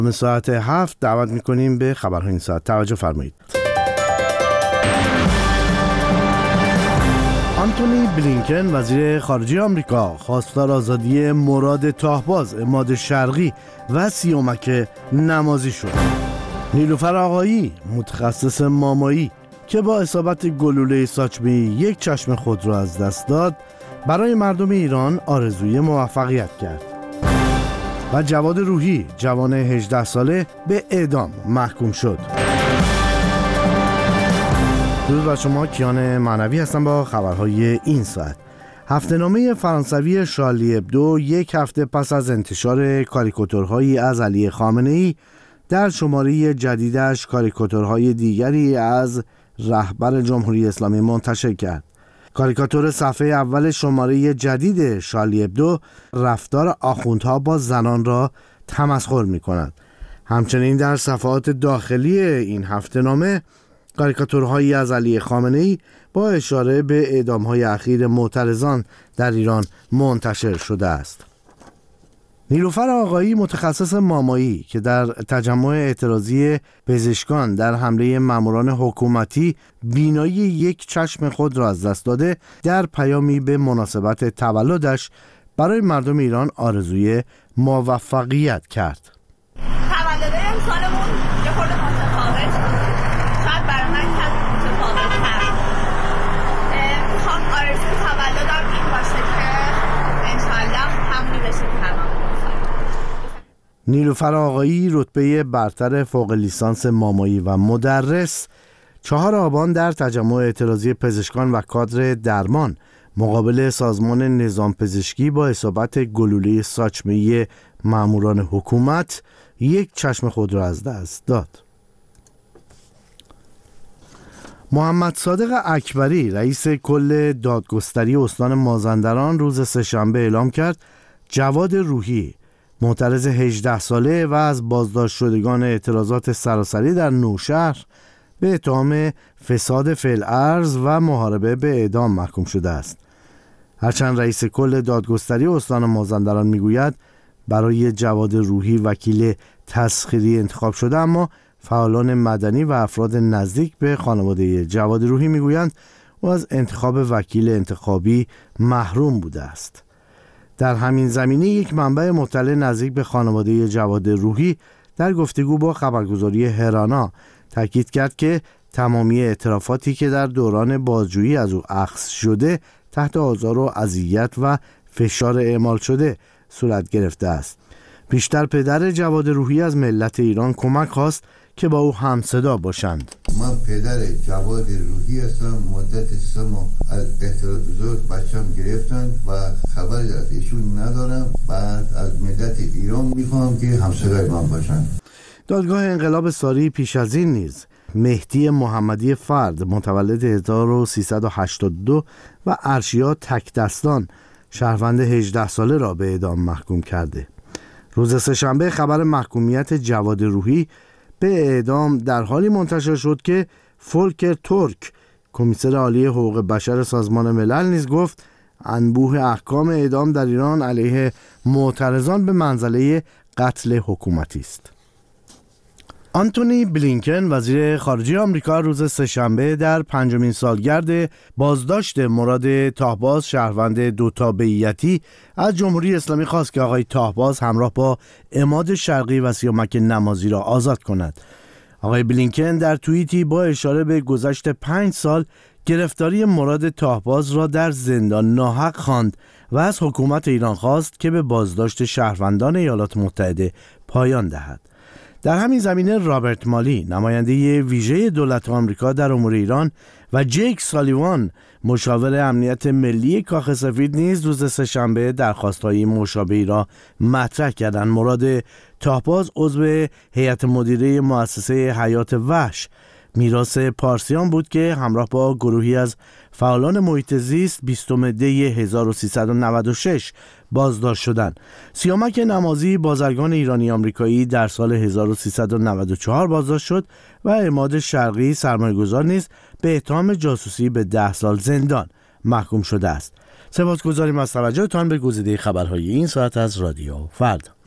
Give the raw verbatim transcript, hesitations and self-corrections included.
به ساعت هفت دعوت میکنیم به خبرهای این ساعت. توجه فرمایید. آنتونی بلینکن وزیر خارجه آمریکا خواستار آزادی مراد طاهباز عماد شرقی و سیامک نمازی شد. نیلوفر آقایی متخصص مامایی که با اصابت گلوله ساچمه یک چشم خود را از دست داد برای مردم ایران آرزوی موفقیت کرد. و جواد روحی جوان هجده ساله به اعدام محکوم شد. درود بر شما، کیان معنوی هستم با خبرهای این ساعت. هفته‌نامه فرانسوی شارلی ابدو یک هفته پس از انتشار کاریکاتورهایی از علی خامنه‌ای در شماره جدیدش کاریکاتورهای دیگری از رهبر جمهوری اسلامی منتشر کرد. کاریکاتور صفحه اول شماره جدید شارلی ابدو رفتار آخوندها با زنان را تمسخر می کند. همچنین در صفحات داخلی این هفته‌نامه کاریکاتورهایی از علی خامنه‌ای با اشاره به اعدام‌های اخیر معترضان در ایران منتشر شده است. نیلوفر آقایی متخصص مامایی که در تجمع اعتراضی پزشکان در حمله ماموران حکومتی بینایی یک چشم خود را از دست داده، در پیامی به مناسبت تولدش برای مردم ایران آرزوی موفقیت کرد. تولد امسالمون یه خورده متفاوت بود. شاید برای من کم متفاوت تر. میخوام آرزوی تولدم این باشه که انشالله همونی بشه که همون. نیلوفر آقایی رتبه برتر فوق لیسانس مامایی و مدرس چهار آبان در تجمع اعتراضی پزشکان و کادر درمان مقابل سازمان نظام پزشکی با اصابت گلوله ساچمه ماموران حکومت یک چشم خود را از دست داد. محمد صادق اکبری رئیس کل دادگستری استان مازندران روز سه‌شنبه اعلام کرد جواد روحی معترض هجده ساله و از بازداشت شدگان اعتراضات سراسری در نوشهر به اتهام فساد فی‌الارض و محاربه به اعدام محکوم شده است. هرچند رئیس کل دادگستری استان مازندران میگوید برای جواد روحی وکیل تسخیری انتخاب شده، اما فعالان مدنی و افراد نزدیک به خانواده جواد روحی میگویند او از انتخاب وکیل انتخابی محروم بوده است. در همین زمینه یک منبع مطلع نزدیک به خانواده جواد روحی در گفتگو با خبرگزاری هرانا تاکید کرد که تمامی اعترافاتی که در دوران بازجویی از او اخذ شده تحت آزار و اذیت و فشار اعمال شده صورت گرفته است. بیشتر پدر جواد روحی از ملت ایران کمک خواست که با او همصدا باشند. من پدر جواد روحی هستم. مدت سه ماه از اعتراضات بچم گرفتن و خبری از ایشون ندارم. بعد از ملت ایران میخوام که همصدای من باشن. دادگاه انقلاب ساری پیش از این نیز مهدی محمدی فرد متولد هزار و سیصد و هشتاد و دو و ارشیا تکدستان شهروند هجده ساله را به اعدام محکوم کرده. روز سه‌شنبه خبر محکومیت جواد روحی به اعدام در حالی منتشر شد که فولکر تورک کمیسر عالی حقوق بشر سازمان ملل نیز گفت انبوه احکام اعدام در ایران علیه معترضان به منزله قتل حکومتی است. آنتونی بلینکن وزیر خارجه آمریکا روز سه‌شنبه در پنجمین سالگرد بازداشت مراد طاهباز شهروند دوتابعیتی از جمهوری اسلامی خواست که آقای طاهباز همراه با عماد شرقی و سیامک نمازی را آزاد کند. آقای بلینکن در توییتی با اشاره به گذشت پنج سال گرفتاری مراد طاهباز را در زندان ناحق خواند و از حکومت ایران خواست که به بازداشت شهروندان ایالات متحده پایان دهد. در همین زمینه رابرت مالی نماینده ویژه دولت آمریکا در امور ایران و جیک سالیوان مشاور امنیت ملی کاخ سفید نیز روز سه‌شنبه درخواست‌های مشابهی را مطرح کردند. مراد طاهباز عضو هیئت مدیره مؤسسه حیات وحش میراث پارسیان بود که همراه با گروهی از فعالان محیط زیست بیستم دی هزار و سیصد و نود و شش بازداشت شدند. سیامک نمازی بازرگان ایرانی آمریکایی در سال هزار و سیصد و نود و چهار بازداشت شد و عماد شرقی سرمایه‌گذار نیز به اتهام جاسوسی به ده سال زندان محکوم شده است. سپاسگزاریم از توجهتان به گزیده خبرهای این ساعت از رادیو فردا.